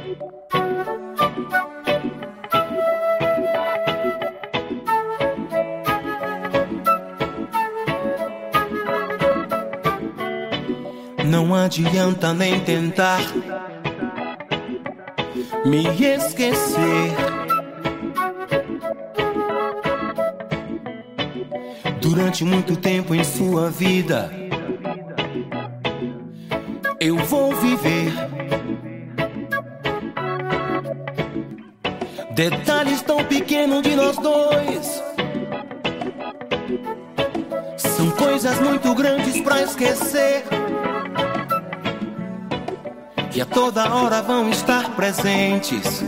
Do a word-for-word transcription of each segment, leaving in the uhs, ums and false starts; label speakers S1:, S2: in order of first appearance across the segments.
S1: Não adianta nem tentar me esquecer. Durante muito tempo em sua vida eu vou viver detalhes tão pequenos de nós dois. São coisas muito grandes pra esquecer, que a toda hora vão estar presentes.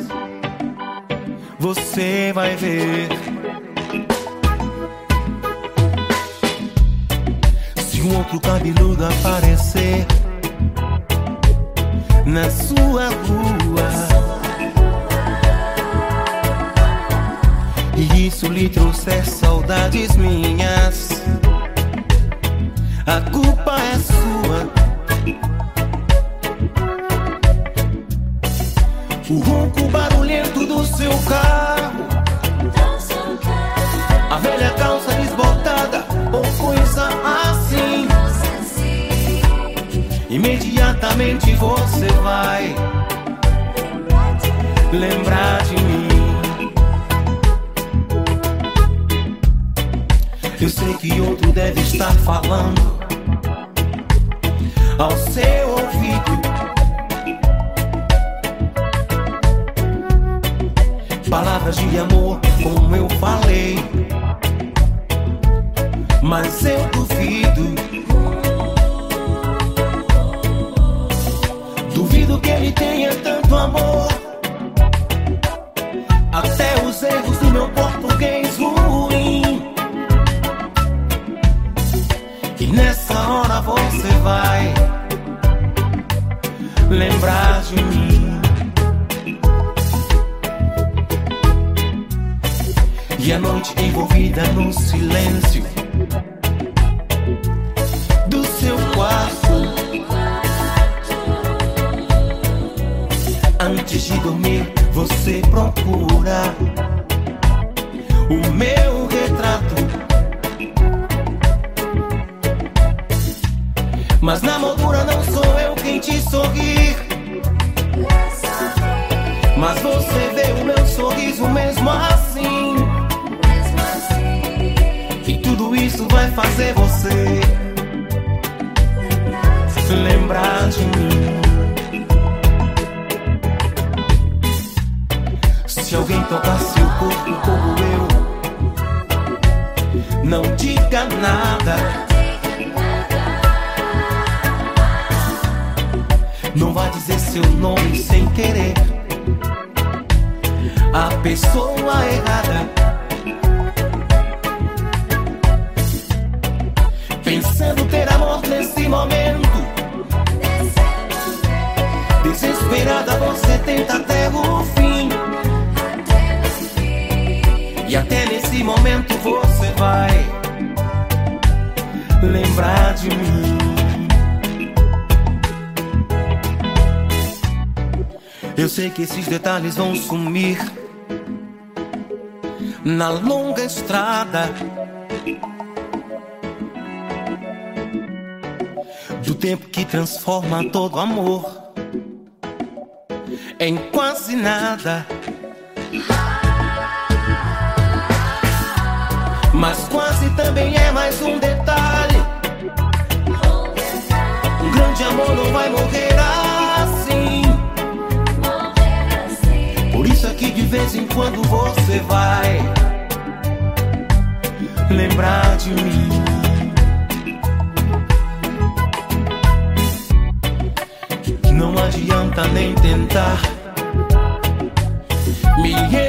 S1: Você vai ver. Se um outro cabeludo aparecer na sua rua e isso lhe trouxer saudades minhas, a culpa é sua. O ronco barulhento do seu carro, a velha calça desbotada ou coisa assim, imediatamente você vai lembrar de mim. Eu sei que outro deve estar falando ao seu ouvido palavras de amor, como eu falei, mas eu duvido. Duvido que ele tenha tanto amor. Até os erros do meu português ruim. E nessa hora você vai lembrar de mim. E a noite envolvida no silêncio do seu quarto, antes de dormir você procura o meu retrato, mas na moldura não sou eu quem te sorrir, mas você vê o meu sorriso mesmo assim. E tudo isso vai fazer você lembrar de mim. Se alguém tocar seu corpo como eu, não diga nada. Não vai dizer seu nome sem querer. A pessoa errada, pensando ter amor nesse momento. Desesperada você tenta até o fim. E até nesse momento você vai lembrar de mim. Eu sei que esses detalhes vão sumir na longa estrada do tempo que transforma todo amor em quase nada. Mas quase também é mais um detalhe. Um grande amor não vai morrer assim. Por isso aqui de vez em quando você vai lembrar de mim. Não adianta nem tentar me